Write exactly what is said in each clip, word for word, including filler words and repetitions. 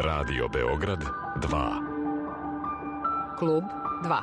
Radio Beograd dva. Klub dva.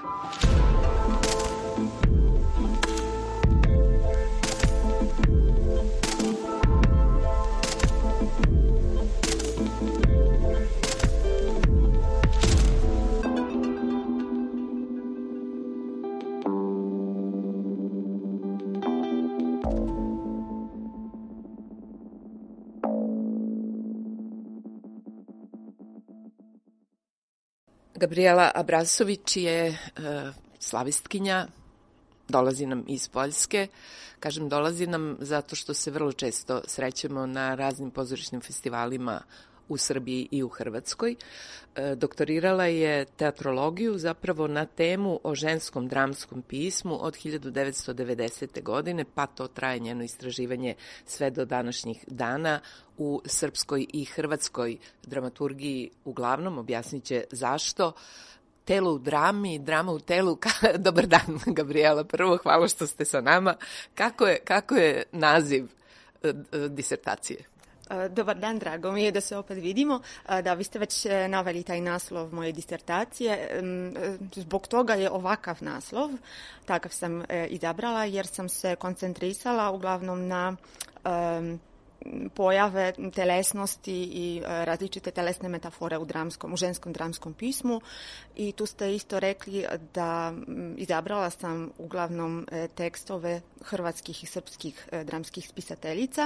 Gabriela Abrasović je e, slavistkinja, dolazi nam iz Poljske. Kažem dolazi nam zato što se vrlo često srećemo na raznim pozorišnim festivalima u Srbiji i u Hrvatskoj. E, doktorirala je teatrologiju zapravo na temu o ženskom dramskom pismu od hiljadu devetsto devedesete. godine, pa to traje njeno istraživanje sve do današnjih dana u srpskoj i hrvatskoj dramaturgiji. Uglavnom, objasnit će zašto. Telo u drami, drama u telu. Dobar dan, Gabriela. Prvo, hvala što ste sa nama. Kako je, kako je naziv uh, disertacije? Dobar dan, drago mi je da se opet vidimo. Da, vi ste već naveli taj naslov moje disertacije. Zbog toga je ovakav naslov, takav sam izabrala, jer sam se koncentrisala uglavnom na um, pojave telesnosti i različite telesne metafore u dramskom, u ženskom dramskom pismu. I tu ste isto rekli da izabrala sam uglavnom tekstove hrvatskih i srpskih dramskih spisateljica.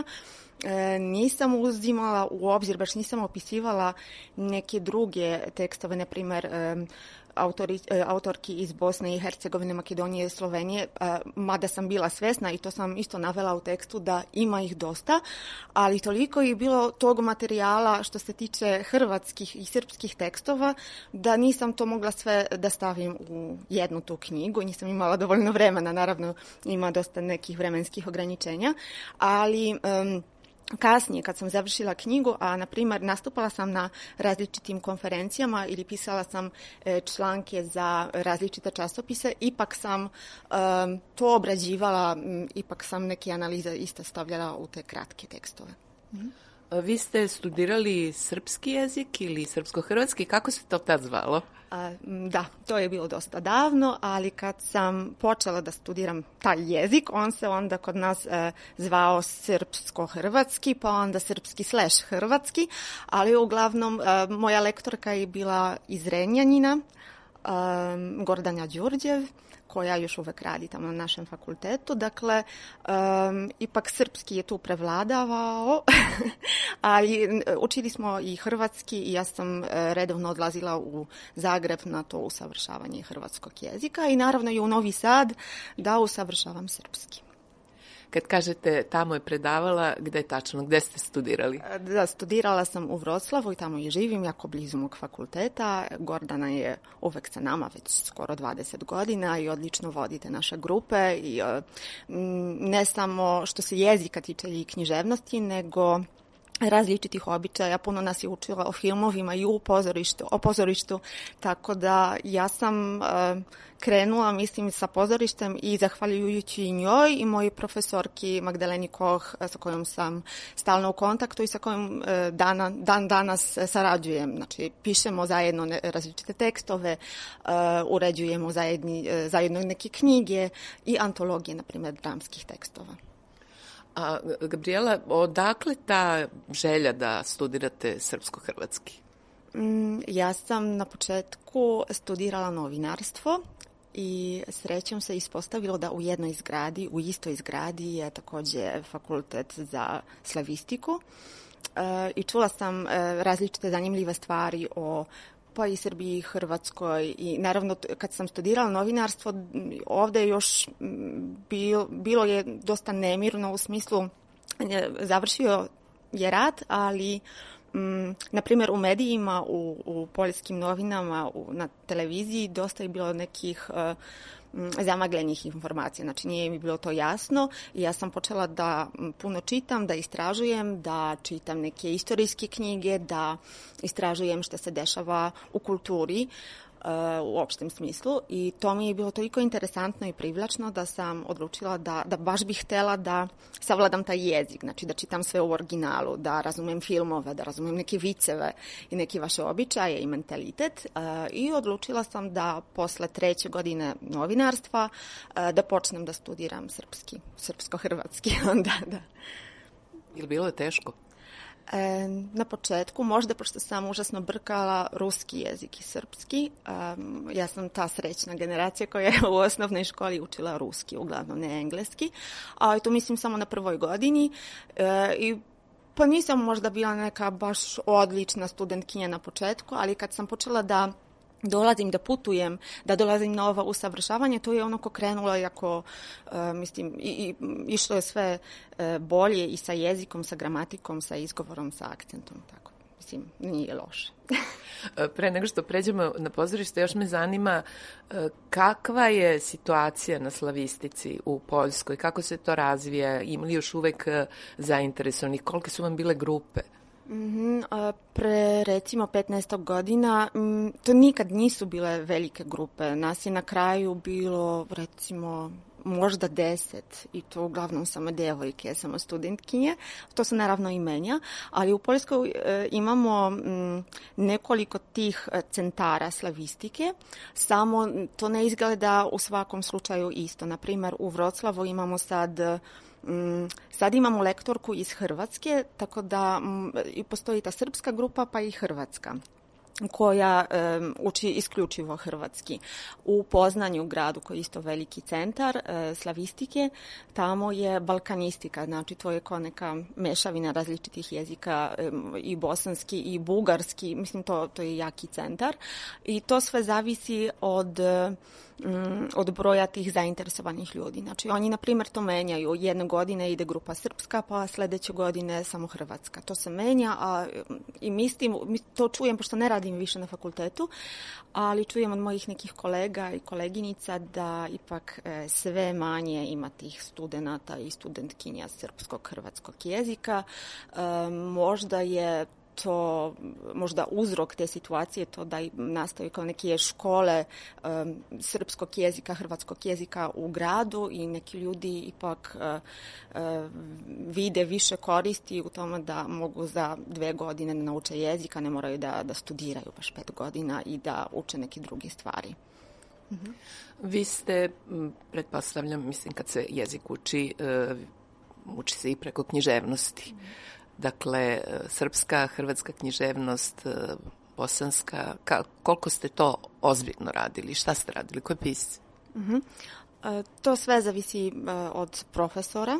Nisam uzimala u obzir, baš nisam opisivala neke druge tekstove, na primjer autori, autorki iz Bosne i Hercegovine, Makedonije, Slovenije, mada sam bila svesna i to sam isto navela u tekstu da ima ih dosta, ali toliko je bilo tog materijala što se tiče hrvatskih i srpskih tekstova da nisam to mogla sve da stavim u jednu tu knjigu. Nisam imala dovoljno vremena, naravno ima dosta nekih vremenskih ograničenja, ali um, kasnije, kad sam završila knjigu, a na primjer nastupala sam na različitim konferencijama ili pisala sam e, članke za različite časopise, ipak sam e, to obrađivala, m, ipak sam neke analize isto stavljala u te kratke tekstove. Mhm. Vi ste studirali srpski jezik ili srpsko-hrvatski, kako se to tad zvalo? A, da, to je bilo dosta davno, ali kad sam počela da studiram taj jezik, on se onda kod nas e, zvao srpsko-hrvatski, pa onda srpski slash hrvatski, ali uglavnom e, moja lektorka je bila iz Renjanina, e, Gordana Đurđev, koja još uvek radi tamo na našem fakultetu. Dakle, um, ipak srpski je tu prevladavao, ali učili smo i hrvatski i ja sam redovno odlazila u Zagreb na to usavršavanje hrvatskog jezika i naravno i u Novi Sad da usavršavam srpski. Kad kažete tamo je predavala, gde je tačno, gde ste studirali? Da, studirala sam u Vroclavu i tamo i živim, jako blizu mog fakulteta. Gordana je uvek sa nama već skoro dvadeset godina i odlično vodite naše grupe. I, ne samo što se jezika tiče i književnosti, nego različitih običaja. Puno nas je učila o filmovima i u pozorištu, o pozorištu, tako da ja sam uh, krenula, mislim, sa pozorištem i zahvaljujući njoj i mojoj profesorki Magdaleni Koh, sa kojom sam stalno u kontaktu i sa kojom uh, dana, dan danas sarađujem. Znači, pišemo zajedno ne, različite tekstove, uh, uređujemo zajedni, uh, zajedno neke knjige i antologije, na primjer, dramskih tekstova. A, Gabriela, odakle ta želja da studirate srpsko-hrvatski? Mm, ja sam na početku studirala novinarstvo i srećom se ispostavilo da u jednoj zgradi, u istoj zgradi je takođe fakultet za slavistiku e, i čula sam e, različite zanimljive stvari o pa i Srbiji, Hrvatskoj i naravno kad sam studirala novinarstvo ovde još bilo, bilo je dosta nemirno u smislu završio je rat, ali m, na primjer u medijima, u, u poljskim novinama, u, na televiziji dosta je bilo nekih uh, zamagljenih informacija, znači nije mi bilo to jasno i ja sam počela da puno čitam, da istražujem, da čitam neke istorijske knjige, da istražujem što se dešava u kulturi u opštem smislu i to mi je bilo toliko interesantno i privlačno da sam odlučila da, da baš bih htela da savladam taj jezik, znači da čitam sve u originalu, da razumem filmove, da razumem neke viceve i neke vaše običaje i mentalitet i odlučila sam da posle treće godine novinarstva da počnem da studiram srpski, srpsko-hrvatski onda, da. Je li bilo teško? E, na početku, možda pošto sam užasno brkala ruski jezik i srpski, um, ja sam ta srećna generacija koja je u osnovnoj školi učila ruski, uglavnom ne engleski, a to mislim samo na prvoj godini e, i pa nisam možda bila neka baš odlična studentkinja na početku, ali kad sam počela da dolazim, da putujem, da dolazim na ova usavršavanje, to je ono ko krenulo jako, uh, mislim, i, i išlo je sve uh, bolje i sa jezikom, sa gramatikom, sa izgovorom, sa akcentom, tako, mislim, nije loše. Pre nego što pređemo na pozorište, još me zanima uh, kakva je situacija na slavistici u Poljskoj, kako se to razvija, ima li još uvek uh, zainteresovanih, kolike su vam bile grupe? Mm-hmm, pre recimo petnaest godina m, to nikad nisu bile velike grupe. Nas je na kraju bilo recimo možda deset i to uglavnom samo devojke, samo studentkinje. To se naravno i menja, ali u Poljskoj e, imamo m, nekoliko tih centara slavistike, samo to ne izgleda u svakom slučaju isto. Na primjer, u Vroclavu imamo sad Sad imamo lektorku iz Hrvatske, tako da i postoji ta srpska grupa pa i hrvatska koja um, uči isključivo hrvatski. U Poznanju, gradu koji je isto veliki centar uh, slavistike, tamo je balkanistika, znači to je kao neka mešavina različitih jezika um, i bosanski i bugarski, mislim to, to je jaki centar i to sve zavisi od um, od broja tih zainteresovanih ljudi. Znači oni na primjer to menjaju, jedne godine ide grupa srpska, pa sledeće godine samo hrvatska. To se menja, a i mislim, to čujem pošto ne radim više na fakultetu, ali čujem od mojih nekih kolega i koleginica da ipak e, sve manje ima tih studenata i studentkinja srpskog hrvatskog jezika. E, možda je to možda uzrok te situacije to da nastaju kao neke škole um, srpskog jezika, hrvatskog jezika u gradu i neki ljudi ipak uh, uh, vide više koristi u tome da mogu za dve godine da nauče jezik, a ne moraju da, da studiraju baš pet godina i da uče neke druge stvari. Mhm. Vi ste, pretpostavljam, mislim kad se jezik uči, uh, uči se i preko književnosti. Mhm. Dakle, srpska, hrvatska književnost, bosanska, ka, koliko ste to ozbiljno radili? Šta ste radili? Koje pisci? Uh-huh. E, to sve zavisi e, od profesora.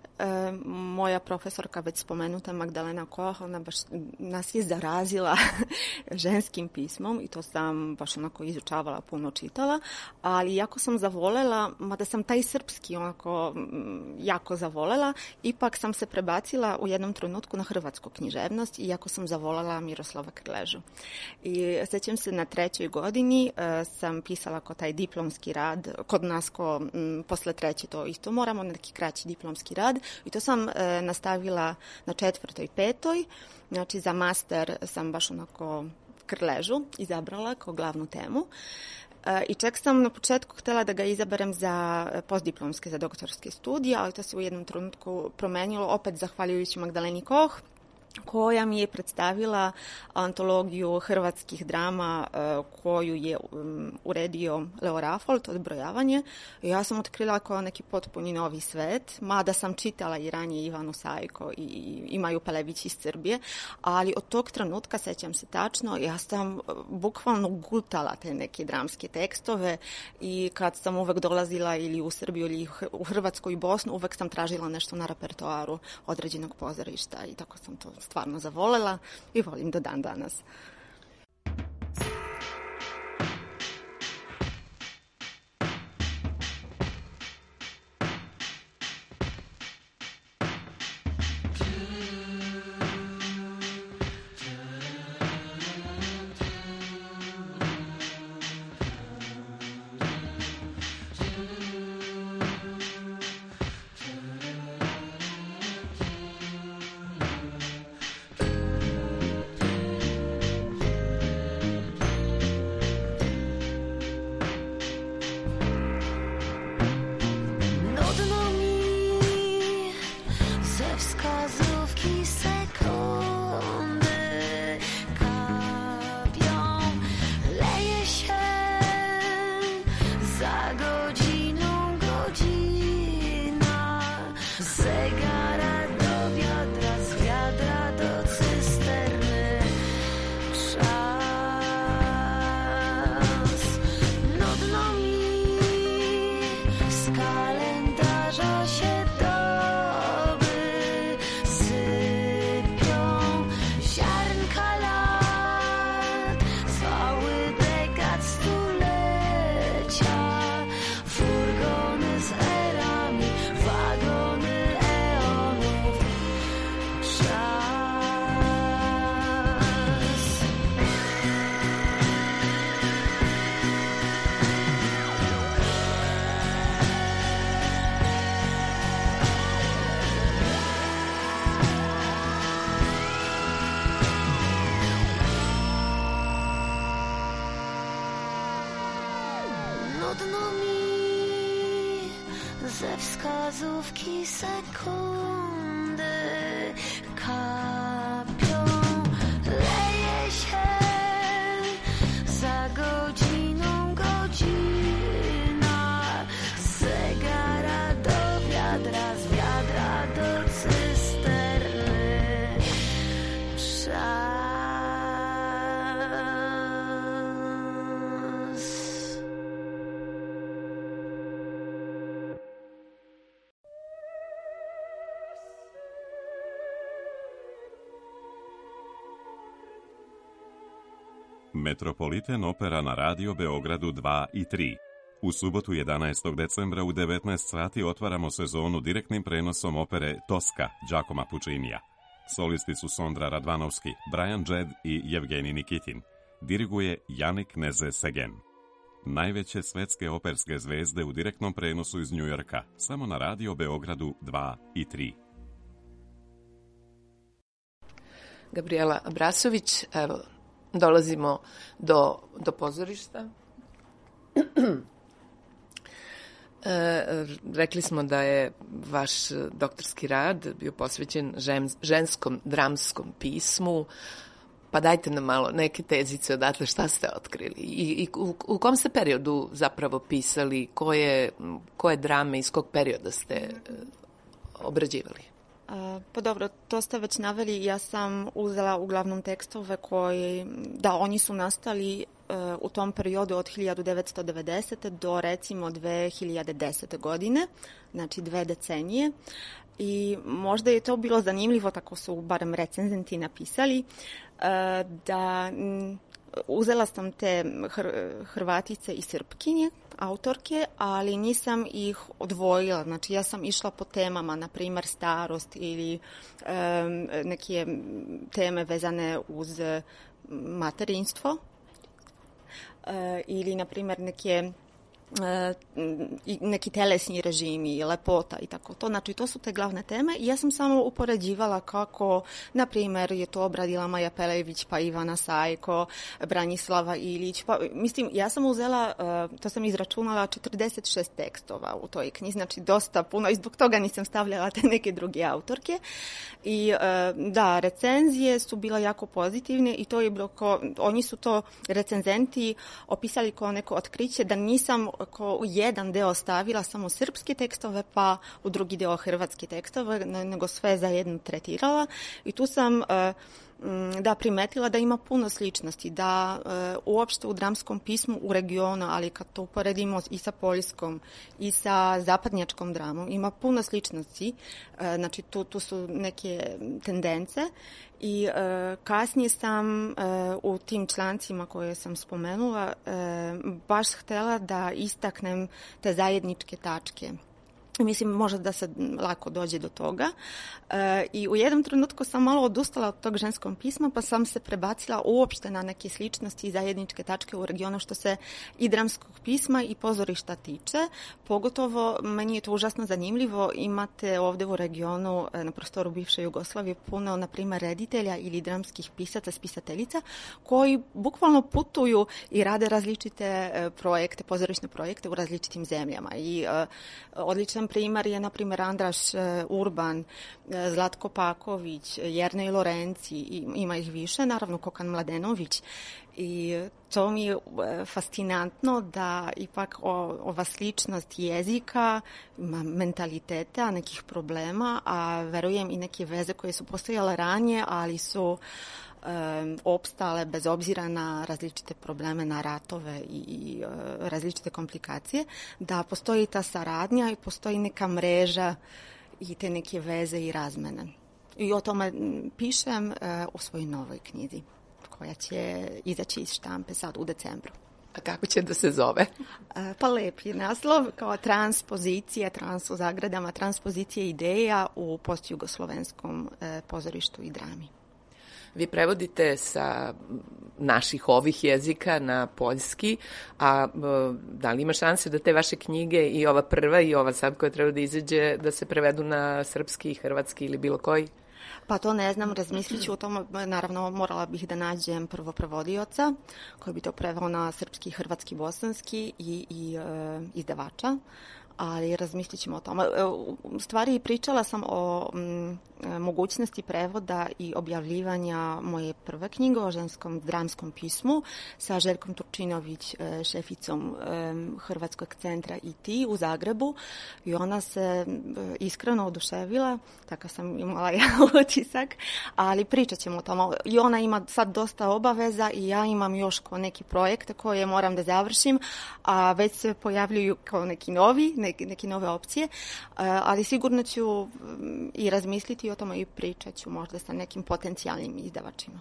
E, moja profesorka, već spomenuta Magdalena Koh, ona baš nas je zarazila ženskim pismom i to sam baš onako izučavala, puno čitala, ali jako sam zavolela, mada sam taj srpski onako jako zavolela, ipak sam se prebacila u jednom trenutku na hrvatsku književnost, iako sam zavolela Miroslava Krležu. I sećam se na trećoj godini e, sam pisala ko taj diplomski rad, kod nas ko m, posle treće to isto moramo, neki kraći diplomski rad, i to sam e, nastavila na četvrtoj i petoj, znači za master sam baš onako Krležu izabrala kao glavnu temu. E, I čak sam na početku htjela da ga izaberem za postdiplomske, za doktorske studije, ali to se u jednom trenutku promenilo, opet zahvaljujući Magdaleni Koh, koja mi je predstavila antologiju hrvatskih drama koju je uredio Leo Rafol, to odbrojavanje. Ja sam otkrila kao neki potpuni novi svet, mada sam čitala i ranije Ivanu Sajko i Imaju Pelević iz Srbije, ali od tog trenutka, sećam se tačno, ja sam bukvalno gutala te neke dramske tekstove i kad sam uvek dolazila ili u Srbiju ili u Hrvatsku i Bosnu, uvek sam tražila nešto na repertoaru određenog pozorišta i tako sam to stvarno zavolela i volim do dan danas. ze wskazówki sekundy kapią, leje się za godziną godzina, z zegara do wiadra, z wiadra do cysterny. Czas. Metropolitan opera na Radio Beogradu dva i tri. U subotu jedanaestog decembra u devetnaest sati otvaramo sezonu direktnim prenosom opere Toska Giacomo Puccinija. Solisti su Sondra Radvanovski, Brian Jed i Jevgenij Nikitin. Diriguje Janik Neze-Segen. Najveće svetske operske zvezde u direktnom prenosu iz Njujorka, samo na Radio Beogradu dva i tri. Gabriela Abrasović, evo, dolazimo do, do pozorišta. E, rekli smo da je vaš doktorski rad bio posvećen žen, ženskom dramskom pismu, pa dajte nam malo neke tezice odatle, šta ste otkrili i, i u, u kom ste periodu zapravo pisali, koje, koje drame iz kog perioda ste obrađivali? Pa dobro, to ste već naveli, ja sam uzela uglavnom tekstove koji, da oni su nastali uh, u tom periodu od hiljadu devetsto devedesete do recimo dve hiljade desete godine, znači dve decenije. I možda je to bilo zanimljivo, tako su barem recenzenti napisali, uh, da m, uzela sam te hr, Hrvatice i Srpkinje, autorke, ali nisam ih odvojila. Znači, ja sam išla po temama, na primjer starost ili um, neke teme vezane uz materinstvo uh, ili, na primjer, neke neki telesni režimi, lepota i tako to. Znači, to su te glavne teme i ja sam samo upoređivala kako, na primjer, je to obradila Maja Pelević, pa Ivana Sajko, Branislava Ilić. Pa, mislim, ja sam uzela, to sam izračunala, četrdeset šest tekstova u toj knjizi, znači dosta puno i zbog toga nisam stavljala te neke druge autorke. I da, recenzije su bila jako pozitivne i to je bilo ko, oni su to recenzenti opisali kao neko otkriće da nisam ko u jedan deo stavila samo srpske tekstove, pa u drugi deo hrvatske tekstove, nego sve zajedno tretirala. I tu sam da primetila da ima puno sličnosti, da uopšte u dramskom pismu u regionu, ali kad to uporedimo i sa poljskom i sa zapadnjačkom dramom, ima puno sličnosti. Znači, tu, tu su neke tendence. I e, kasnije sam e, u tim člancima koje sam spomenula e, baš htela da istaknem te zajedničke tačke. Mislim, možda da se lako dođe do toga. E, I u jednom trenutku sam malo odustala od tog ženskog pisma, pa sam se prebacila uopšte na neke sličnosti i zajedničke tačke u regionu što se i dramskog pisma i pozorišta tiče. Pogotovo, meni je to užasno zanimljivo, imate ovde u regionu, na prostoru bivše Jugoslavije, puno, na primjer, reditelja ili dramskih pisaca, spisateljica, koji bukvalno putuju i rade različite projekte, pozorišne projekte u različitim zemljama. I e, odličan primjer je, na primjer, Andraš Urban, Zlatko Paković, Jernej Lorenci, ima ih više, naravno Kokan Mladenović. I to mi je fascinantno da ipak o, ova sličnost jezika, mentaliteta, nekih problema, a verujem i neke veze koje su postojale ranije, ali su Um, opstale bez obzira na različite probleme, na ratove i, i uh, različite komplikacije, da postoji ta saradnja i postoji neka mreža i te neke veze i razmene. I o tome pišem uh, u svojoj novoj knjizi, koja će izaći iz štampe sad u decembru. A kako će da se zove? Uh, pa lep je naslov, kao transpozicija, trans u zagradama, transpozicija ideja u postjugoslovenskom uh, pozorištu i drami. Vi prevodite sa naših ovih jezika na poljski, a da li ima šanse da te vaše knjige, i ova prva i ova sad koja treba da izađe, da se prevedu na srpski, hrvatski ili bilo koji? Pa to ne znam, razmislit ću o tom, naravno morala bih da nađem prvo prevodioca koji bi to preveo na srpski, hrvatski, bosanski i, i e, izdavača. ali razmislit ćemo o tome. U stvari pričala sam o m, mogućnosti prevoda i objavljivanja moje prve knjige o ženskom dramskom pismu sa Željkom Turčinović, šeficom Hrvatskog centra I T u Zagrebu, i ona se iskreno oduševila, takav sam imala ja utisak, ali pričat ćemo o tome. I ona ima sad dosta obaveza i ja imam još ko neki projekte koje moram da završim, a već se pojavljuju kao neki novi, neki, neki nove opcije, ali sigurno ću i razmisliti o tome i pričat ću možda sa nekim potencijalnim izdavačima.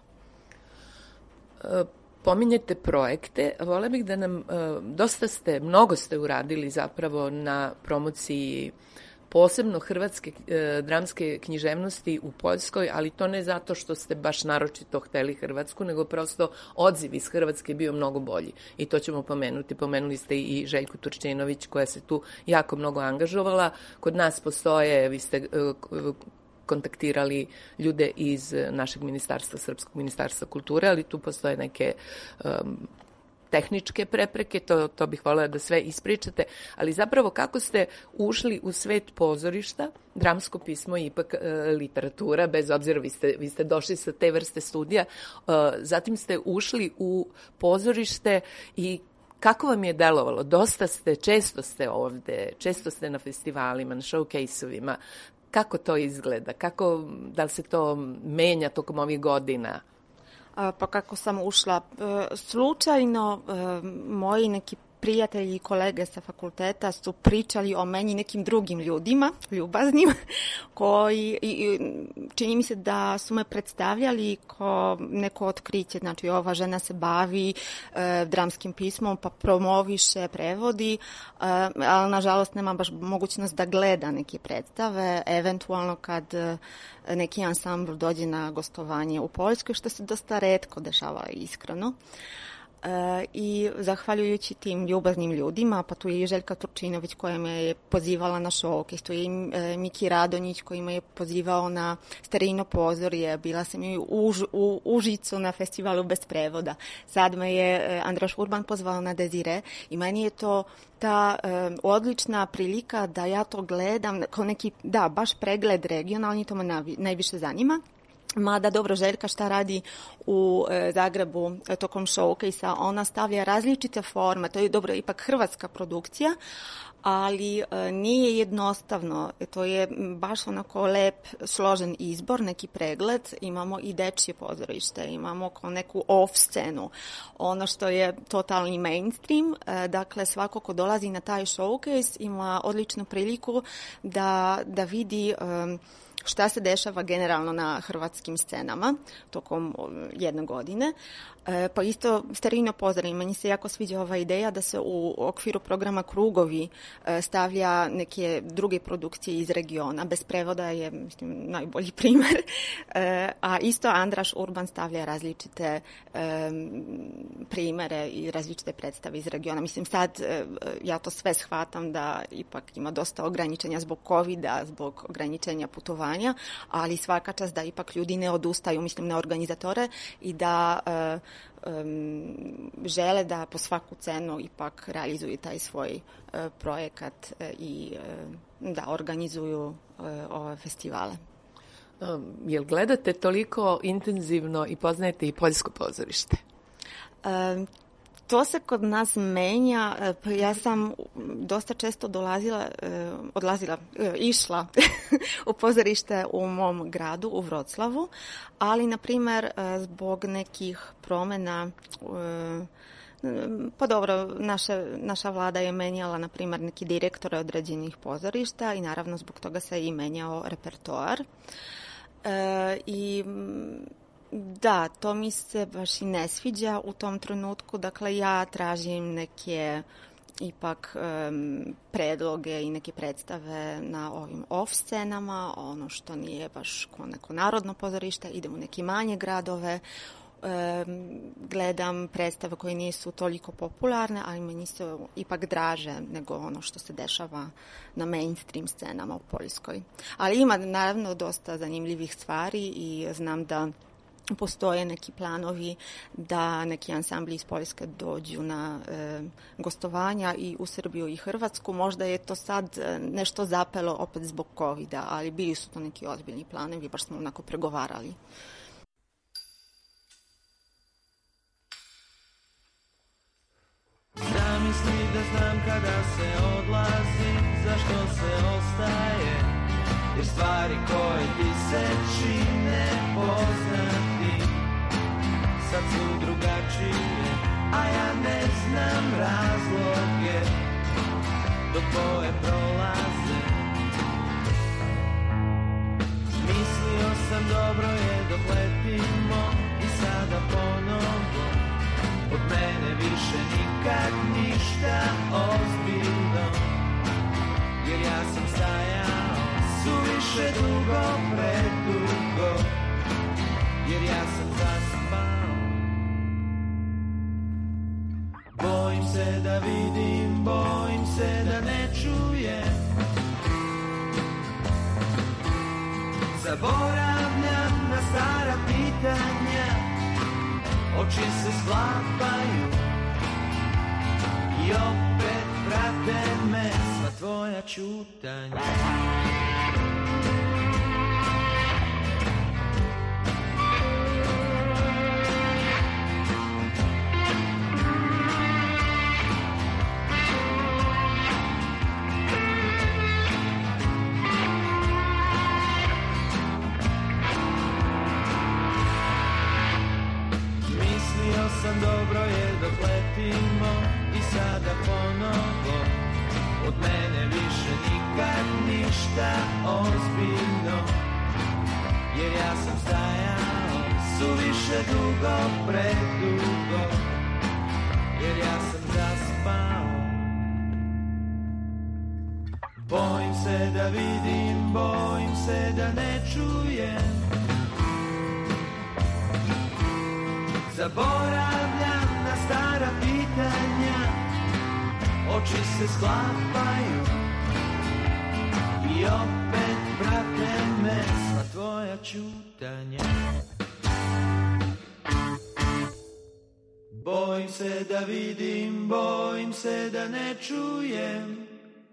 Pominjete projekte, vole bih da nam, dosta ste, mnogo ste uradili zapravo na promociji posebno hrvatske e, dramske književnosti u Poljskoj, ali to ne zato što ste baš naročito hteli Hrvatsku, nego prosto odziv iz Hrvatske je bio mnogo bolji. I to ćemo pomenuti. Pomenuli ste i Željku Turčinović koja se tu jako mnogo angažovala. Kod nas postoje, vi ste e, kontaktirali ljude iz našeg ministarstva, Srpskog ministarstva kulture, ali tu postoje neke um, tehničke prepreke, to, to bih voljela da sve ispričate, ali zapravo kako ste ušli u svet pozorišta, dramsko pismo je ipak e, literatura, bez obzira vi ste, vi ste došli sa te vrste studija, e, zatim ste ušli u pozorište i kako vam je delovalo? Dosta ste, često ste ovde, često ste na festivalima, na showcase-ovima. Kako to izgleda? Kako, da li se to menja tokom ovih godina? Pa kako sam ušla, slučajno moji neki prijatelji i kolege sa fakulteta su pričali o meni nekim drugim ljudima, ljubaznim, koji i, čini mi se da su me predstavljali kao neko otkriće, znači ova žena se bavi e, dramskim pismom pa promoviše, prevodi, e, ali nažalost nema baš mogućnost da gleda neke predstave, eventualno kad e, neki ansambl dođe na gostovanje u Poljskoj, što se dosta retko dešava, iskreno. E, i zahvaljujući tim ljubaznim ljudima, pa tu je i Željka Turčinović koja me je pozivala na showcase, tu je i e, Miki Radonjić koji me je pozivao na Starino pozorje, bila sam i u, u Užicu na festivalu bez prevoda, sad me je e, Andraš Urban pozvao na Desire i meni je to ta e, odlična prilika da ja to gledam kao neki, da, baš pregled regionalni, to me navi, najviše zanima. Mada dobro, Željka šta radi u e, Zagrebu e, tokom showcase-a, ona stavlja različite forme, to je dobro ipak hrvatska produkcija, ali e, nije jednostavno, e, to je baš onako lep, složen izbor, neki pregled, imamo i dečje pozorište, imamo kao neku off scenu, ono što je totalni mainstream, e, dakle svako ko dolazi na taj showcase ima odličnu priliku da, da vidi e, šta se dešava generalno na hrvatskim scenama tokom jedne godine. E, pa isto Starino pozorje, meni se jako sviđa ova ideja da se u okviru programa Krugovi e, stavlja neke druge produkcije iz regiona. Bez prevoda je, mislim, najbolji primer. E, a isto Andraš Urban stavlja različite e, primere i različite predstave iz regiona. Mislim, sad e, ja to sve shvatam da ipak ima dosta ograničenja zbog covida, zbog ograničenja putovanja, ali svaka čast da ipak ljudi ne odustaju, mislim, na organizatore i da e, um, žele da po svaku cenu ipak realizuju taj svoj uh, projekat uh, i uh, da organizuju uh, ove festivale. Um, jel gledate toliko intenzivno i poznajete i poljsko pozorište? Um, To se kod nas menja. Ja sam dosta često dolazila, odlazila, išla u pozorište u mom gradu, u Vroclavu, ali, na primjer, zbog nekih promjena, pa dobro, naša, naša vlada je menjala, na primjer, neki direktore određenih pozorišta i naravno zbog toga se i menjao repertoar. E, I... Da, to mi se baš i ne sviđa u tom trenutku. Dakle, ja tražim neke ipak um, predloge i neke predstave na ovim off scenama, ono što nije baš ko neko narodno pozorište, idem u neke manje gradove, um, gledam predstave koje nisu toliko popularne, ali meni se ipak draže nego ono što se dešava na mainstream scenama u Poljskoj. Ali ima naravno dosta zanimljivih stvari i znam da postoje neki planovi da neki ansambli iz Poljske dođu na e, gostovanja i u Srbiju i Hrvatsku. Možda je to sad nešto zapelo opet zbog covida, ali bili su to neki ozbiljni planovi, baš smo onako pregovarali. Zamisli da znam kada se odlazi, zašto se ostaje, jer stvari koje ti se čine poznati sad su drugačije, a ja ne znam razloge dok tvoje prolaze. Mislio sam dobro je dok letimo i sada ponovo od mene više nikad ništa ozbiljno, jer ja sam stajao suviše dugo, predugo, jer ja sam zaspao. Bojim se da vidim, bojim se da ne čujem, zaboravljam na stara pitanja, oči se sklapaju i opet prate me sva tvoja ćutanja. Sam dobro je dok letimo i sada ponovo od mene više nikad ništa ozbiljno, jer ja sam stajao suviše dugo, predugo, jer ja sam zaspao. Bojim se da vidim, bojim se da ne čujem, zaboravljam na stara pitanja, oči se sklapaju i opet prate me sva tvoja ćutanja. Bojim se da vidim, bojim se da ne čujem,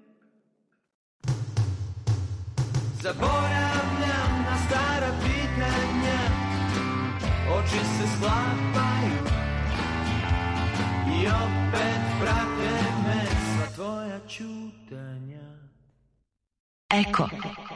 zaboravljam na stara pitanja, oči se sklapaju i opet prate me sva tvoja ćutanja. Eko.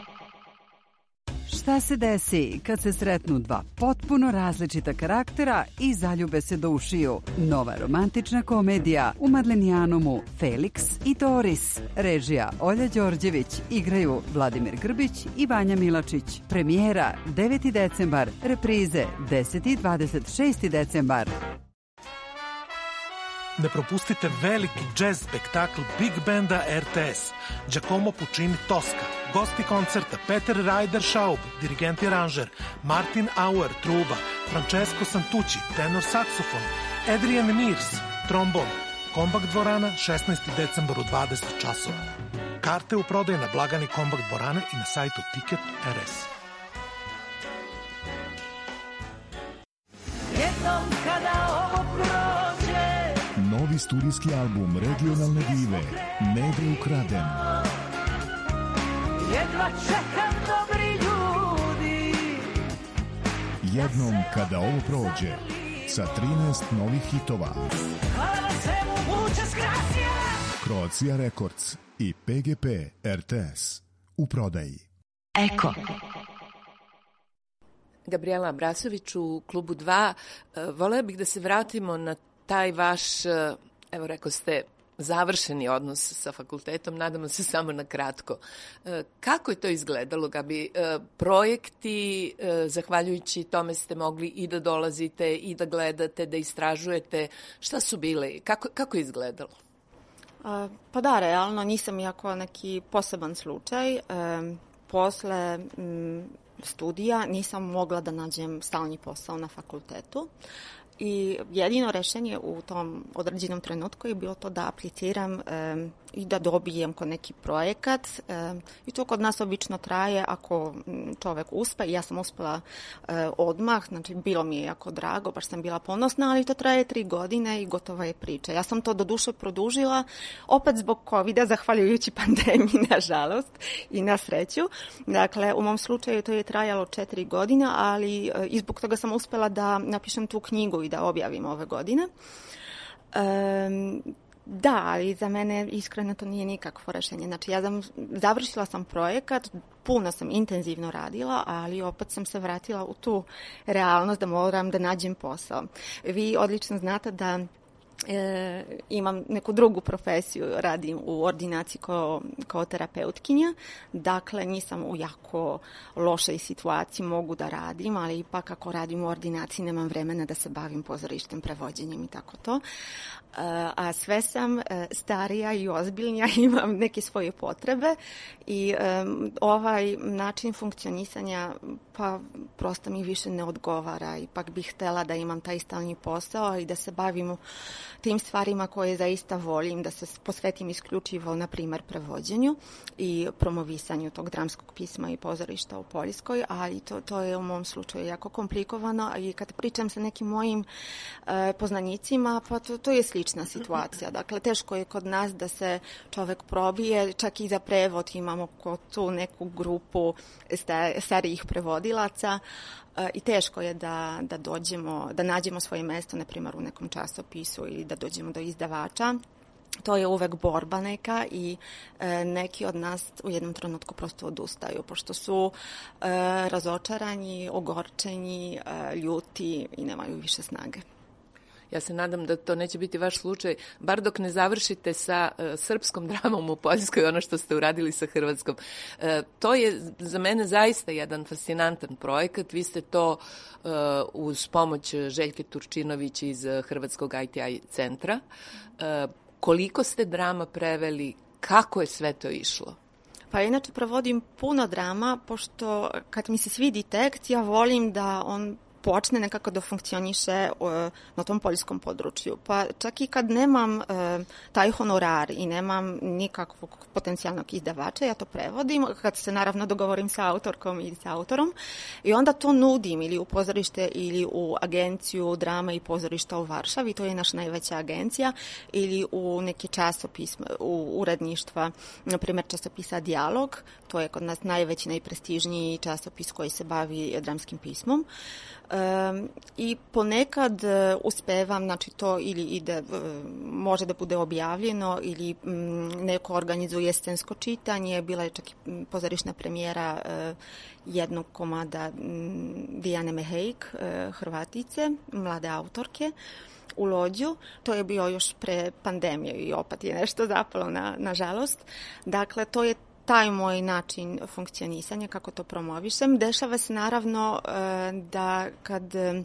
Šta se desi kad se sretnu dva potpuno različita karaktera i zaljube se do ušiju? Nova romantična komedija u Madlenijanumu Felix i Doris. Režija Olja Đorđević, igraju Vladimir Grbić i Vanja Milačić. Premijera deveti decembar, reprize deseti i dvadeset šesti decembar. Ne propustite veliki džez spektakl Big Banda R T S, Giacomo Puccini Tosca. Gosti koncerta Peter Rajder Schaub, dirigent i aranžer, Martin Auer, truba, Francesco Santucci, tenor saksofon, Adrian Mears, trombon. Kombakt dvorana, šesnaesti decembar u dvadeset časova. Karte u prodaji na blagani Kombakt dvorane i na sajtu Ticket R S. Jednom kada ovo prođe, novi studijski album regionalne dive Nedre ukraden. jedva čekam dobri ljudi. Jednom kada ovo prođe, sa trinaest novih hitova. Hvala na svemu, muchas gracias. Croatia Records i P G P R T S u prodaji. Eko. Gabriela Abrasović u Klubu dva. Voleo bih da se vratimo na taj vaš, evo rekao ste, završeni odnos sa fakultetom, nadamo se samo na kratko. Kako je to izgledalo, Gabi? Projekti, zahvaljujući tome ste mogli i da dolazite i da gledate, da istražujete. Šta su bile? Kako, kako je izgledalo? Pa da, realno nisam jako neki poseban slučaj. Posle studija nisam mogla da nađem stalni posao na fakultetu. I jedino rešenje u tom određenom trenutku je bilo to da apliciram um, i da dobijem kod neki projekat. E, I to kod nas obično traje ako čovek uspe. Ja sam uspela e, odmah, znači bilo mi je jako drago, baš sam bila ponosna, ali to traje tri godine i gotova je priča. Ja sam to do duše produžila, opet zbog covida, zahvaljujući pandemiji, nažalost, i na sreću. Dakle, u mom slučaju to je trajalo četiri godine, ali e, i zbog toga sam uspela da napišem tu knjigu i da objavim ove godine. E, Da, ali za mene iskreno to nije nikakvo rešenje. Znači, ja sam, završila sam projekat, puno sam intenzivno radila, ali opet sam se vratila u tu realnost da moram da nađem posao. Vi odlično znate da E, imam neku drugu profesiju, radim u ordinaciji kao, kao terapeutkinja, dakle nisam u jako lošoj situaciji, mogu da radim, ali ipak ako radim u ordinaciji nemam vremena da se bavim pozorištem, prevođenjem i tako to. E, a sve sam e, starija i ozbiljnija, imam neke svoje potrebe i e, ovaj način funkcionisanja pa prosto mi više ne odgovara. Ipak bih htela da imam taj stalni posao i da se bavim tim stvarima koje zaista volim, da se posvetim isključivo, na primer, prevođenju i promovisanju tog dramskog pisma i pozorišta u Poljskoj, ali to, to je u mom slučaju jako komplikovano i kad pričam sa nekim mojim e, poznanicima, pa to, to je slična situacija. Dakle, teško je kod nas da se čovek probije, čak i za prevod imamo kod tu neku grupu starijih prevodilaca, i teško je da, da dođemo, da nađemo svoje mesto, na primjer, u nekom časopisu i da dođemo do izdavača. To je uvek borba neka i e, neki od nas u jednom trenutku prosto odustaju, pošto su e, razočarani, ogorčeni, e, ljuti i nemaju više snage. Ja se nadam da to neće biti vaš slučaj, bar dok ne završite sa uh, srpskom dramom u Poljskoj, ono što ste uradili sa hrvatskom. Uh, to je za mene zaista jedan fascinantan projekat. Vi ste to uh, uz pomoć Željke Turčinović iz Hrvatskog I T I centra. Uh, koliko ste drama preveli? Kako je sve to išlo? Pa inače prevodim puno drama, pošto kad mi se svidi tekst, ja volim da on počne nekako da funkcioniše uh, na tom poljskom području. Pa čak i kad nemam uh, taj honorar i nemam nikakvog potencijalnog izdavača, ja to prevodim, kad se naravno dogovorim sa autorkom i sa autorom, i onda to nudim ili u pozorište ili u agenciju drama i pozorišta u Varšavi, to je naša najveća agencija, ili u neki časopis, u uredništva, na primjer časopisa Dijalog, to je kod nas najveći, najprestižniji časopis koji se bavi dramskim pismom. Um, i ponekad uh, uspevam, znači to ili ide, uh, može da bude objavljeno ili um, neko organizuje scensko čitanje, bila je čak i pozorišna premijera uh, jednog komada um, Dijane Mehejk, uh, Hrvatice, mlade autorke, u Lođu. To je bio još pre pandemije i opet je nešto zapalo, na, nažalost. Dakle, to je taj moj način funkcionisanja, kako to promovišem. Dešava se naravno da kad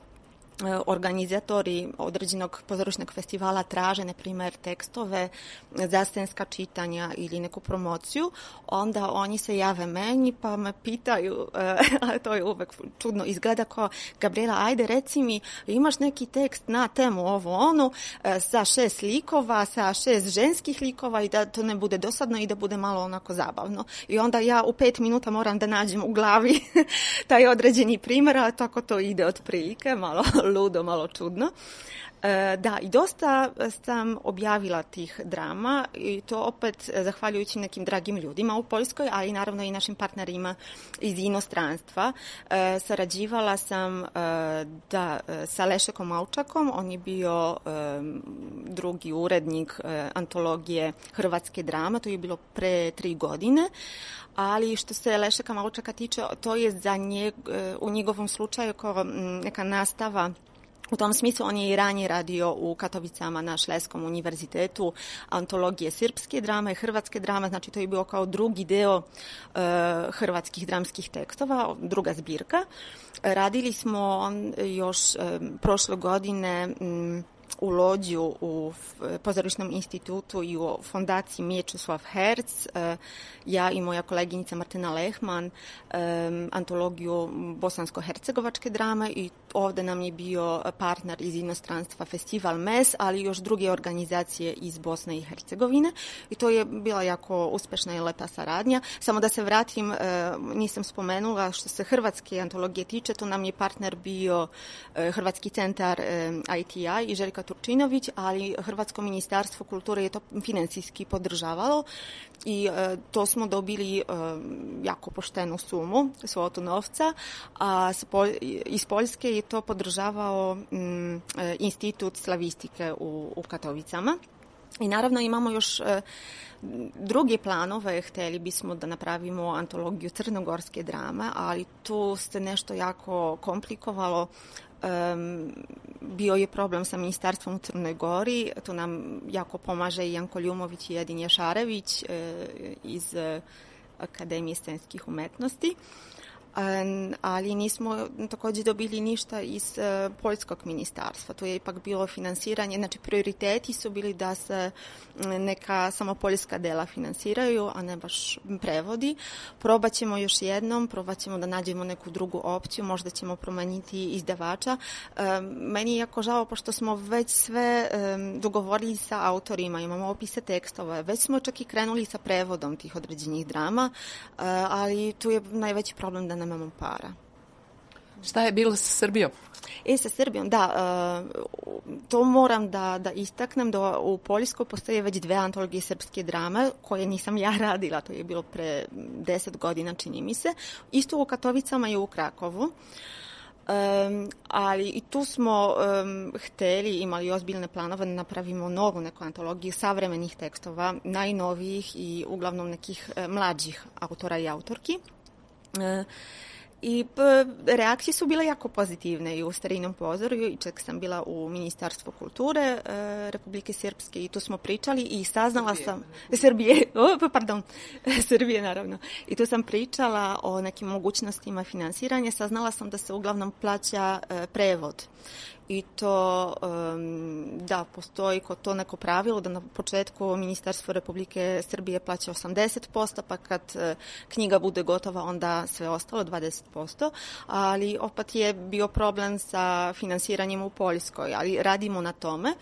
organizatori određenog pozorišnog festivala traže, na primjer, tekstove za scenska čitanja ili neku promociju, onda oni se jave meni pa me pitaju, a to je uvek čudno izgleda, kao Gabriela, ajde reci mi, imaš neki tekst na temu ovo ono, sa šest likova, sa šest ženskih likova i da to ne bude dosadno i da bude malo onako zabavno. I onda ja u pet minuta moram da nađem u glavi taj određeni primjer, a tako to ide otprilike, malo ludo, malo čudno. E, da, i dosta sam objavila tih drama i to opet zahvaljujući nekim dragim ljudima u Poljskoj, a i naravno i našim partnerima iz inostranstva. E, sarađivala sam e, da, sa Lešekom Aučakom, on je bio e, drugi urednik e, antologije Hrvatske drama, to je bilo pre tri godine. Ali što se Lešeka Maučaka tiče, to je za njeg, u njegovom slučaju kao neka nastava. U tom smislu on je i ranije radio u Katovicama na Šleskom univerzitetu antologije srpske drame i hrvatske drame, znači to je bio kao drugi deo uh, hrvatskih dramskih tekstova, druga zbirka. Radili smo još um, prošle godine um, u Lođu u Pozorišnom institutu i u fondaciji Mieczysław Herc, ja i moja koleginica Martina Lehman, antologiju bosansko-hercegovačke drame i ovde nam je bio partner iz inostranstva Festival M E S, ali još druge organizacije iz Bosne i Hercegovine i to je bila jako uspešna i lepa saradnja. Samo da se vratim, nisam spomenula, što se hrvatske antologije tiče, to nam je partner bio Hrvatski centar I T I i Željka Turčinović, ali Hrvatsko ministarstvo kulture je to finansijski podržavalo i to smo dobili jako poštenu sumu, svotu novca, a iz Poljske je to podržavao Institut slavistike u, u Katovicama. I naravno imamo još e, druge planove, hteli bismo da napravimo antologiju crnogorske drame, ali tu se nešto jako komplikovalo. Um, bio je problem sa ministarstvom u Crnoj Gori, tu nam jako pomaže i Janko Ljumović i Edin Jašarević e, iz e, Akademije scenskih umetnosti. Um, ali nismo takođe dobili ništa iz uh, poljskog ministarstva. To je ipak bilo finansiranje, znači prioriteti su bili da se neka samo poljska dela finansiraju, a ne baš prevodi. Probat ćemo još jednom, probat ćemo da nađemo neku drugu opciju, možda ćemo promeniti izdavača. Um, meni je jako žao, pošto smo već sve um, dogovorili sa autorima, imamo opise tekstova, već smo čak i krenuli sa prevodom tih određenih drama, uh, ali tu je najveći problem da nemamo para. Šta je bilo sa Srbijom? E, sa Srbijom, da, to moram da, da istaknem, da u Poljskoj postoje već dve antologije srpske drame, koje nisam ja radila, to je bilo pre deset godina, čini mi se, isto u Katovicama i u Krakovu. Um, ali i tu smo um, hteli, imali ozbiljne planove da napravimo novu neku antologiju savremenih tekstova, najnovijih i uglavnom nekih uh, mlađih autora i autorki. Uh, I reakcije su bile jako pozitivne i u Starinom pozorju i čak sam bila u Ministarstvu kulture e, Republike Srpske i tu smo pričali i saznala Srbije. sam... Srbije. Oh, pardon, Srbije naravno. I tu sam pričala o nekim mogućnostima finansiranja. Saznala sam da se uglavnom plaća e, prevod. I to, um, da, postoji kod to neko pravilo da na početku Ministarstvo Republike Srbije plaća osamdeset posto, pa kad uh, knjiga bude gotova onda sve ostalo dvadeset posto, ali opet je bio problem sa finansiranjem u Poljskoj, ali radimo na tome.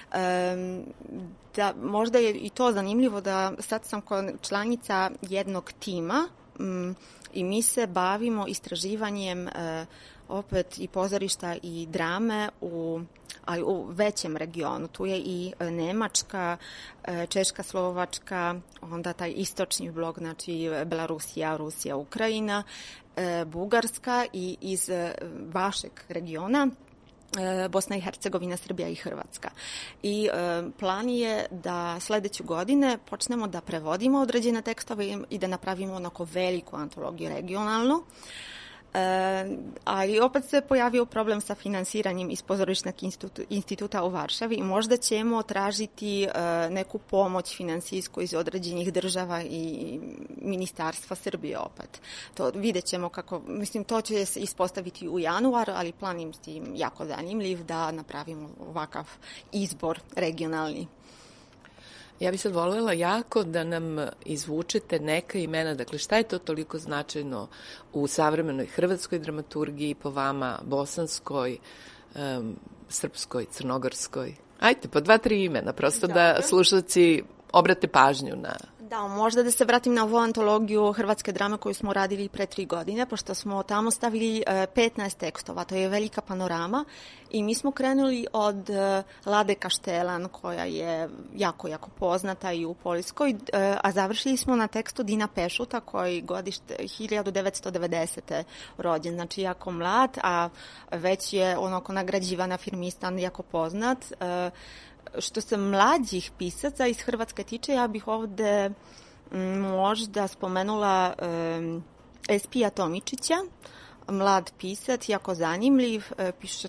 Um, da, možda je i to zanimljivo da sad sam članica jednog tima um, i mi se bavimo istraživanjem uh, opet i pozorišta i drame u, ali u većem regionu. Tu je i Nemačka, Češka, Slovačka, onda taj istočni blok, znači Belarusija, Rusija, Ukrajina, Bugarska i iz vašeg regiona Bosna i Hercegovina, Srbija i Hrvatska. I e, plan je da sledeće godine počnemo da prevodimo određene tekstove i da napravimo onako veliku antologiju regionalnu. E, ali opet se pojavio problem sa finansiranjem iz pozorišnog instituta u Varšavi i možda ćemo tražiti e, neku pomoć finansijsku iz određenih država i ministarstva Srbije opet. To vidjet ćemo kako, mislim, to će se ispostaviti u januar, ali plan im s tim jako zanimljiv da napravimo ovakav izbor regionalni. Ja bih sad voljela jako da nam izvučete neka imena, dakle šta je to toliko značajno u savremenoj hrvatskoj dramaturgiji, po vama bosanskoj, um, srpskoj, crnogorskoj? Ajde, po dva, tri imena, prosto Dobre. Da slušalci obrate pažnju na... Da, možda da se vratim na ovu antologiju hrvatske drame koju smo radili pre tri godine, pošto smo tamo stavili petnaest tekstova, to je velika panorama i mi smo krenuli od Lade Kaštelan, koja je jako, jako poznata i u Poljskoj, a završili smo na tekstu Dina Pešuta, koji godište hiljadu devetsto devedesete rođen, znači jako mlad, a već je onako nagrađivana firmistan, jako poznat. Što se mlađih pisaca iz Hrvatske tiče, ja bih ovde možda spomenula um, Espija Tomičića, mlad pisac, jako zanimljiv, piše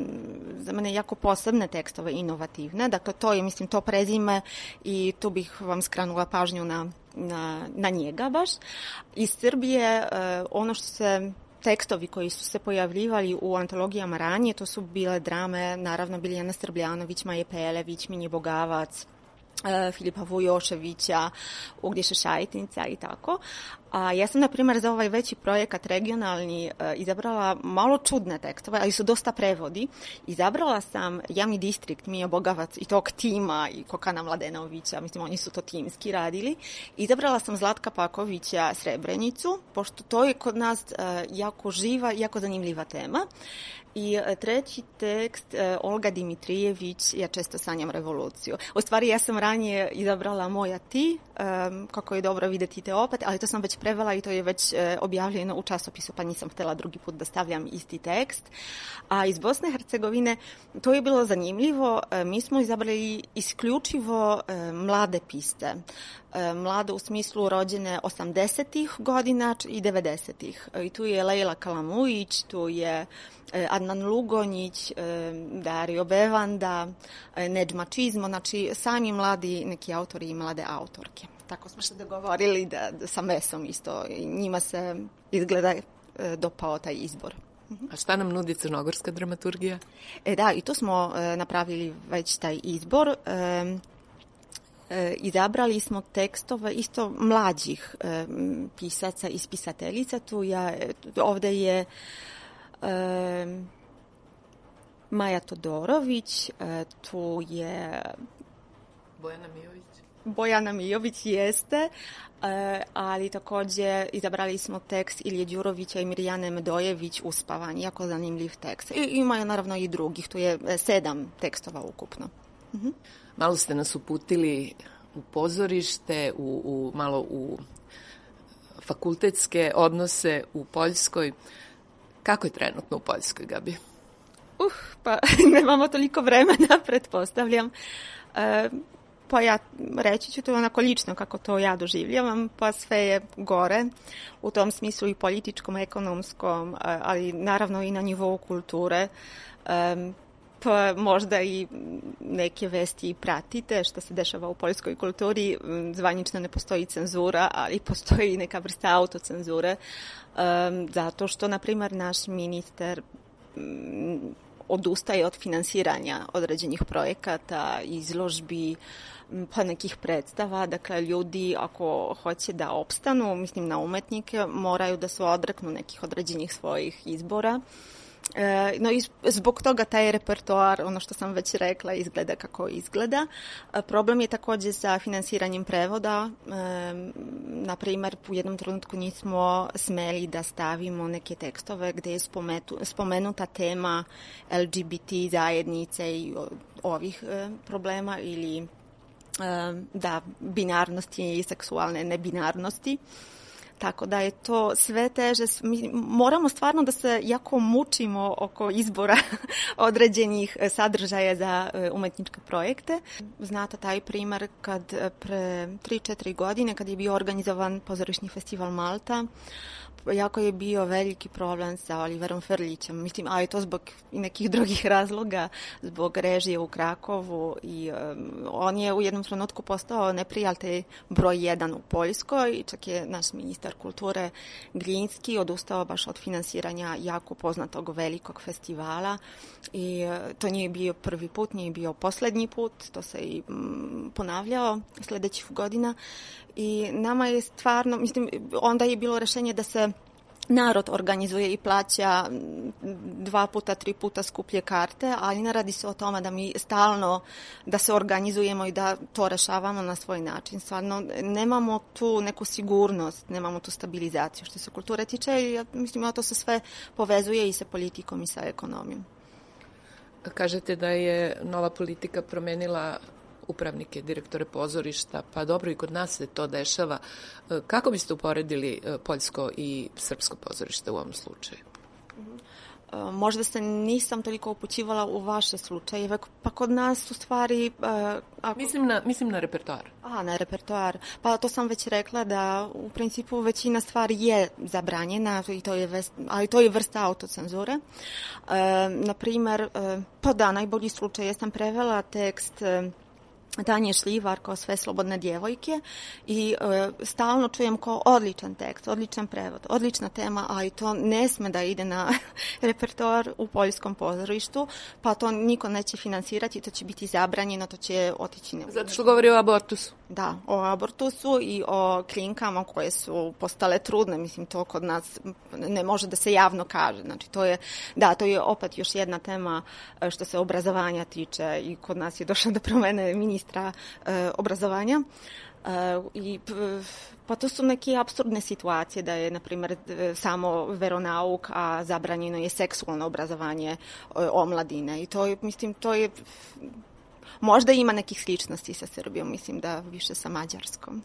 za mene jako posebne tekstove, inovativne. Dakle, to je, mislim, to prezime i tu bih vam skrenula pažnju na, na, na njega baš. Iz Srbije ono što se tekstovi koji su se pojavljivali u antologijama ranije, to su bile drame, naravno Biljana Srbljanović, Maje Pelević, Minji Bogavac, Filipa Vujoševića, Uglješe Šajtinca i tako. A ja sam, na primjer, za ovaj veći projekat regionalni izabrala malo čudne tekstove, ali su dosta prevodi. Izabrala sam Javni distrikt, Mija Bogavac i tog tima i Kokana Mladenovića, mislim, oni su to timski radili. Izabrala sam Zlatka Pakovića Srebrenicu, pošto to je kod nas jako živa, jako zanimljiva tema. I treći tekst, Olga Dimitrijević, Ja često sanjam revoluciju. U stvari, ja sam ranije izabrala Moja ti, kako je dobro vidjeti te opet, ali to sam već prevela i to je već objavljeno u časopisu, pa nisam htjela drugi put da stavljam isti tekst. A iz Bosne i Hercegovine to je bilo zanimljivo. Mi smo izabrali isključivo mlade piste. Mlade u smislu rođene osamdesetih godina i devedesetih. I tu je Lejla Kalamujić, tu je Adnan Lugonjić, Dario Bevanda, Nedžma Čizmo, znači sami mladi neki autori i mlade autorke. Tako smo se dogovorili da, da sa Mesom isto, njima se izgleda dopao taj izbor. A šta nam nudi crnogorska dramaturgija? E da, i tu smo e, napravili već taj izbor. E, e, izabrali smo tekstove isto mlađih e, pisaca i spisateljica. Tu ja, ovde je e, Maja Todorović, e, tu je Bojana Mijović. Bojana Mijović jeste, ali također izabrali smo tekst Ilije Đurovića i Mirjane Medojević, Uspavan, jako zanimljiv tekst. I imaju naravno i drugih, tu je sedam tekstova ukupno. Mhm. Malo ste nas uputili u pozorište, u, u, malo u fakultetske odnose u Poljskoj. Kako je trenutno u Poljskoj, Gabi? Uh, pa nemamo toliko vremena, pretpostavljam. E, Pa ja reći ću to onako lično kako to ja doživljavam, pa sve je gore u tom smislu i političkom, ekonomskom, ali naravno i na nivou kulture. Pa možda i neke vesti pratite što se dešava u poljskoj kulturi. Zvanično ne postoji cenzura, ali postoji neka vrsta autocenzure, zato što, na primjer, naš ministar odustaje od finansiranja određenih projekata, izložbi, pa nekih predstava. Dakle, ljudi ako hoće da opstanu, mislim na umetnike, moraju da se odreknu nekih određenih svojih izbora. E, no i zbog toga taj repertoar, ono što sam već rekla, izgleda kako izgleda. E, problem je također sa finansiranjem prevoda. E, na primjer, u jednom trenutku nismo smeli da stavimo neke tekstove gdje je spometu, spomenuta tema L G B T zajednice i ovih e, problema ili e, da binarnosti i seksualne nebinarnosti. Tako da je to sve teže. Mi moramo stvarno da se jako mučimo oko izbora određenih sadržaja za umetničke projekte. Znate taj primjer kad pre tri četiri godine kad je bio organizovan pozorišni festival Malta, jako je bio veliki problem sa Oliverom Frljićem, mislim, a je to zbog nekih drugih razloga, zbog režije u Krakovu i um, on je u jednom trenutku postao neprijatelj broj jedan u Poljskoj i čak je naš ministar kulture Glinski odustao baš od finansiranja jako poznatog velikog festivala i uh, to nije bio prvi put, nije bio posljednji put, to se i um, ponavljao sljedećih godina. I nama je stvarno, mislim, onda je bilo rješenje da se narod organizuje i plaća dva puta, tri puta skuplje karte, ali ne radi se o tome da mi stalno da se organizujemo i da to rešavamo na svoj način. Stvarno, nemamo tu neku sigurnost, nemamo tu stabilizaciju. Što se kulture tiče, ja mislim da to se sve povezuje i sa politikom i sa ekonomijom. Kažete da je nova politika promenila upravnike, direktore pozorišta, pa dobro i kod nas se to dešava. Kako biste uporedili poljsko i srpsko pozorište u ovom slučaju? Možda se nisam toliko upućivala u vaše slučajeve, pa kod nas u stvari... Ako... Mislim, na, mislim na repertoar. A, na repertoar. Pa to sam već rekla da u principu većina stvari je zabranjena, i to je vest, ali to je vrsta autocenzure. E, na primjer, e, pa da, najbolji slučaj, ja sam prevela tekst Tanje Šljivar kao Sve slobodne djevojke i e, stalno čujem kao odličan tekst, odličan prevod, odlična tema, ali to ne sme da ide na repertoar u poljskom pozorištu, pa to niko neće finansirati, to će biti zabranjeno, to će otići ne. Zato što govori o abortusu. Da, o abortusu i o klinkama koje su postale trudne, mislim to kod nas ne može da se javno kaže. Znači to je, da, to je opet još jedna tema što se obrazovanja tiče i kod nas je došlo do promene ministra e, obrazovanja. E, i, pa to su neke apsurdne situacije da je, na primjer, samo veronauk, a zabranjeno je seksualno obrazovanje e, omladine. I to je, mislim, to je... Možda ima nekih sličnosti sa Srbijom, mislim da više sa Mađarskom.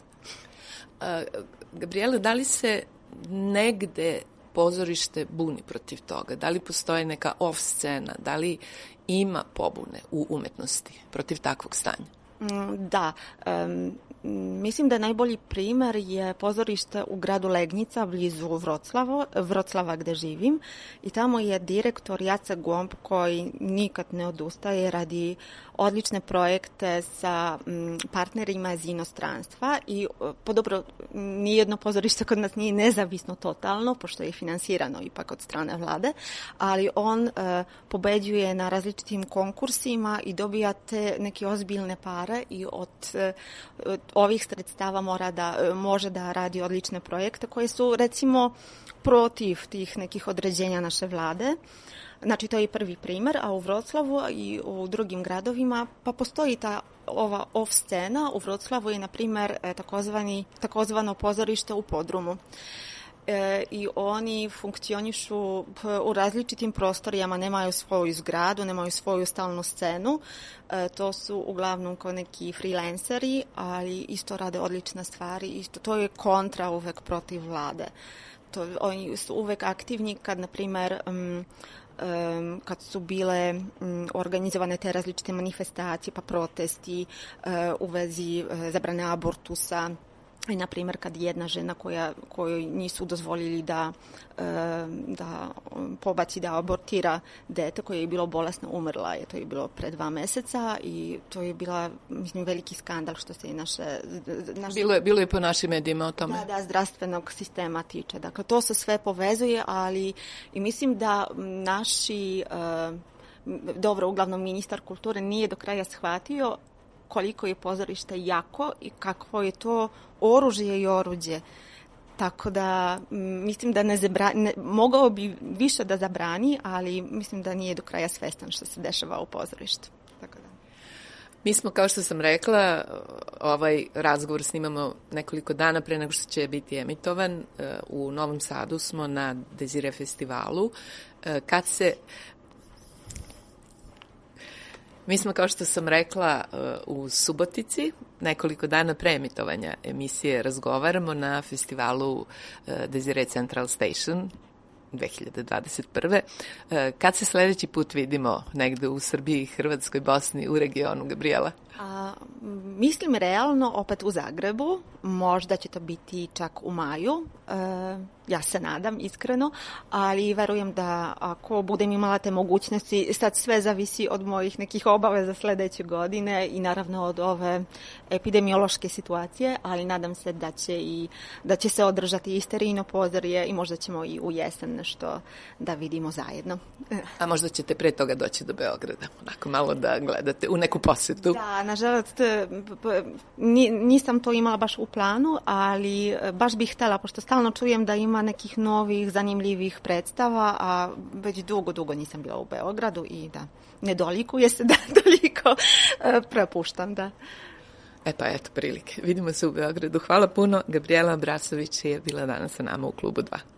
A, Gabriela, da li se negde pozorište buni protiv toga? Da li postoji neka off scena? Da li ima pobune u umetnosti protiv takvog stanja? Da, um, mislim da najbolji primer je pozorište u gradu Legnica, blizu Vroclavo, Vroclava gde živim, i tamo je direktor Jacek Gomb koji nikad ne odustaje, radi odlične projekte sa m, partnerima iz inostranstva i po dobro, nijedno pozorište kod nas nije nezavisno totalno, pošto je finansirano ipak od strane vlade, ali on e, pobeđuje na različitim konkursima i dobija te neke ozbiljne pare i od, od ovih sredstava mora da, može da radi odlične projekte koje su recimo protiv tih nekih određenja naše vlade. Znači to je prvi primer, a u Vroclavu i u drugim gradovima pa postoji ta ova off scena. U Vroclavu je na primjer takozvani, takozvano pozorište u podrumu. E, i oni funkcionišu u različitim prostorijama, nemaju svoju zgradu, nemaju svoju stalnu scenu. E, to su uglavnom kao neki freelanceri, ali isto rade odlične stvari. Isto, to je kontra uvek protiv vlade. To, oni su uvek aktivni kad, na primjer, um, um, kad su bile um, organizovane te različite manifestacije pa protesti uh, u vezi uh, zabrane abortusa. I, na primjer, kad jedna žena koja, kojoj nisu dozvolili da, da pobaci, da abortira dete koje je bilo bolesno, umrla je. To je bilo pre dva meseca i to je bila, mislim, veliki skandal što se i naše... naše bilo, je, bilo je po našim medijima o tome. Da, da, zdravstvenog sistema tiče. Dakle, to se sve povezuje, ali i mislim da naši... Dobro, uglavnom ministar kulture nije do kraja shvatio koliko je pozorište jako i kakvo je to oružje i oruđe. Tako da mislim da ne zabrani, ne, mogao bi više da zabrani, ali mislim da nije do kraja svestan što se dešava u pozorištu. Tako da. Mi smo, kao što sam rekla, ovaj razgovor snimamo nekoliko dana pre nego što će biti emitovan. U Novom Sadu smo na Desire festivalu. Kad se... Mi smo, kao što sam rekla, u Subotici, nekoliko dana pre emitovanja emisije razgovaramo na festivalu Desire Central Station dve hiljade dvadeset prve. Kad se sledeći put vidimo negde u Srbiji, Hrvatskoj, Bosni, u regionu, Gabriela? A, mislim realno opet u Zagrebu, možda će to biti čak u maju, e, ja se nadam iskreno, ali verujem da ako budem imala te mogućnosti, sad sve zavisi od mojih nekih obaveza sledeće godine i naravno od ove epidemiološke situacije, ali nadam se da će, i, da će se održati i sterijno pozorje i možda ćemo i u jesen nešto da vidimo zajedno. A možda ćete pre toga doći do Beograda, onako malo da gledate u neku posetu. Da, nažalost, nisam to imala baš u planu, ali baš bih htela, pošto stalno čujem da ima nekih novih, zanimljivih predstava, a već dugo, dugo nisam bila u Beogradu i da, ne dolikuje se da toliko prepuštam, da. E pa eto prilike. Vidimo se u Beogradu. Hvala puno. Gabriela Abrasović je bila danas sa nama u Klubu dva.